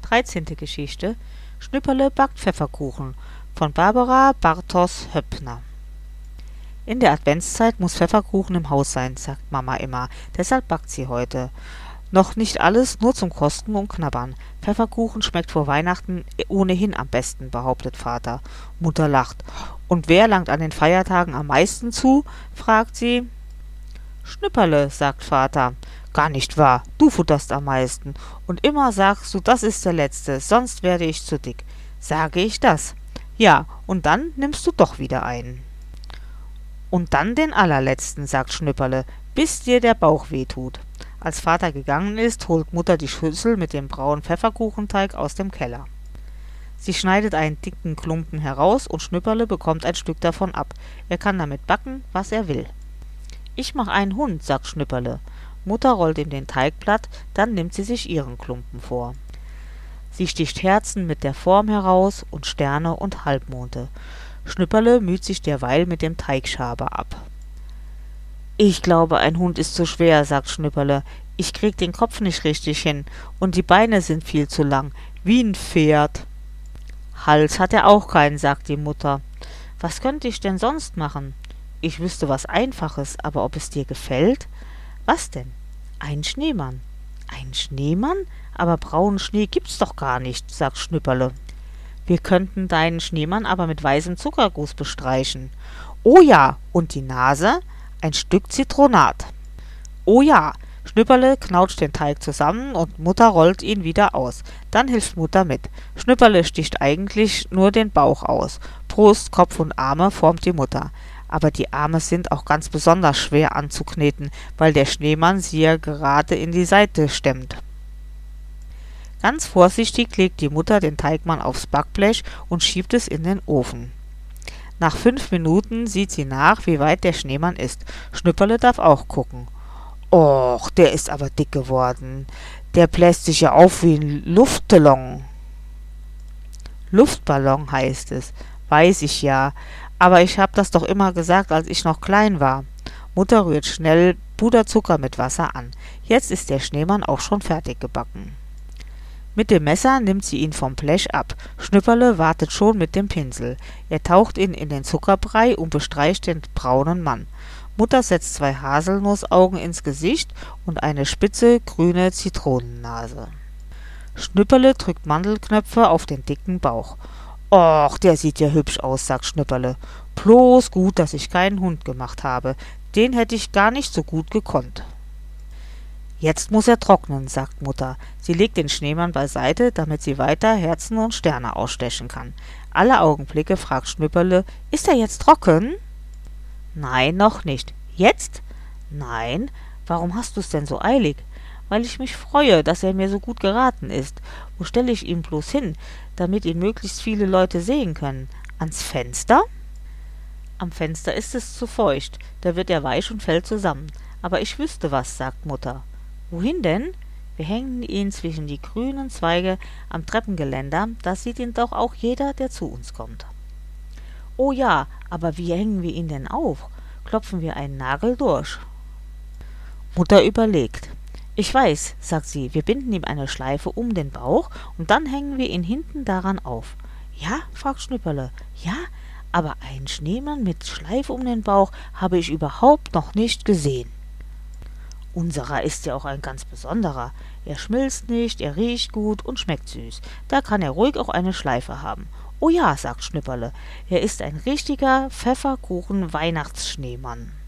13. Geschichte Schnüpperle backt Pfefferkuchen von Barbara Bartos-Höppner. In der Adventszeit muss Pfefferkuchen im Haus sein, sagt Mama immer, deshalb backt sie heute. Noch nicht alles, nur zum Kosten und Knabbern. Pfefferkuchen schmeckt vor Weihnachten ohnehin am besten, behauptet Vater. Mutter lacht. Und wer langt an den Feiertagen am meisten zu? Fragt sie. Schnüpperle, sagt Vater. Gar nicht wahr, du futterst am meisten. Und immer sagst du, das ist der letzte, sonst werde ich zu dick. Sage ich das? Ja, und dann nimmst du doch wieder einen. Und dann den allerletzten, sagt Schnüpperle, bis dir der Bauch wehtut. Als Vater gegangen ist, holt Mutter die Schüssel mit dem braunen Pfefferkuchenteig aus dem Keller. Sie schneidet einen dicken Klumpen heraus und Schnüpperle bekommt ein Stück davon ab. Er kann damit backen, was er will. Ich mach einen Hund, sagt Schnüpperle. Mutter rollt ihm den Teig platt, dann nimmt sie sich ihren Klumpen vor. Sie sticht Herzen mit der Form heraus und Sterne und Halbmonde. Schnüpperle müht sich derweil mit dem Teigschaber ab. Ich glaube, ein Hund ist zu schwer, sagt Schnüpperle. Ich krieg den Kopf nicht richtig hin und die Beine sind viel zu lang, wie ein Pferd. Hals hat er auch keinen, sagt die Mutter. Was könnte ich denn sonst machen? Ich wüsste was Einfaches, aber ob es dir gefällt? Was denn? Ein Schneemann. Ein Schneemann? Aber braunen Schnee gibt's doch gar nicht, sagt Schnüpperle. Wir könnten deinen Schneemann aber mit weißem Zuckerguss bestreichen. Oh ja, und die Nase? Ein Stück Zitronat. Oh ja, Schnüpperle knautscht den Teig zusammen und Mutter rollt ihn wieder aus. Dann hilft Mutter mit. Schnüpperle sticht eigentlich nur den Bauch aus. Brust, Kopf und Arme formt die Mutter. Aber die Arme sind auch ganz besonders schwer anzukneten, weil der Schneemann sie ja gerade in die Seite stemmt. Ganz vorsichtig legt die Mutter den Teigmann aufs Backblech und schiebt es in den Ofen. Nach 5 Minuten sieht sie nach, wie weit der Schneemann ist. Schnüpperle darf auch gucken. Och, der ist aber dick geworden. Der bläst sich ja auf wie ein Luftballon. Luftballon heißt es. Weiß ich ja. Aber ich hab das doch immer gesagt, als ich noch klein war. Mutter rührt schnell Puderzucker mit Wasser an. Jetzt ist der Schneemann auch schon fertig gebacken. Mit dem Messer nimmt sie ihn vom Blech ab. Schnüpperle wartet schon mit dem Pinsel. Er taucht ihn in den Zuckerbrei und bestreicht den braunen Mann. Mutter setzt 2 Haselnussaugen ins Gesicht und eine spitze, grüne Zitronennase. Schnüpperle drückt Mandelknöpfe auf den dicken Bauch. Och, der sieht ja hübsch aus, sagt Schnüpperle. Bloß gut, dass ich keinen Hund gemacht habe. Den hätte ich gar nicht so gut gekonnt. Jetzt muss er trocknen, sagt Mutter. Sie legt den Schneemann beiseite, damit sie weiter Herzen und Sterne ausstechen kann. Alle Augenblicke fragt Schnüpperle, ist er jetzt trocken? Nein, noch nicht. Jetzt? Nein. Warum hast du's denn so eilig? Weil ich mich freue, dass er mir so gut geraten ist. Wo stelle ich ihn bloß hin, damit ihn möglichst viele Leute sehen können? Ans Fenster? Am Fenster ist es zu feucht, da wird er weich und fällt zusammen. Aber ich wüsste was, sagt Mutter. Wohin denn? Wir hängen ihn zwischen die grünen Zweige am Treppengeländer, da sieht ihn doch auch jeder, der zu uns kommt. Oh ja, aber wie hängen wir ihn denn auf? Klopfen wir einen Nagel durch? Mutter überlegt. Ich weiß, sagt sie, wir binden ihm eine Schleife um den Bauch und dann hängen wir ihn hinten daran auf. Ja, fragt Schnüpperle. Ja, aber einen Schneemann mit Schleife um den Bauch habe ich überhaupt noch nicht gesehen. Unserer ist ja auch ein ganz besonderer. Er schmilzt nicht, er riecht gut und schmeckt süß. Da kann er ruhig auch eine Schleife haben. Oh ja, sagt Schnüpperle, er ist ein richtiger Pfefferkuchen-Weihnachtsschneemann.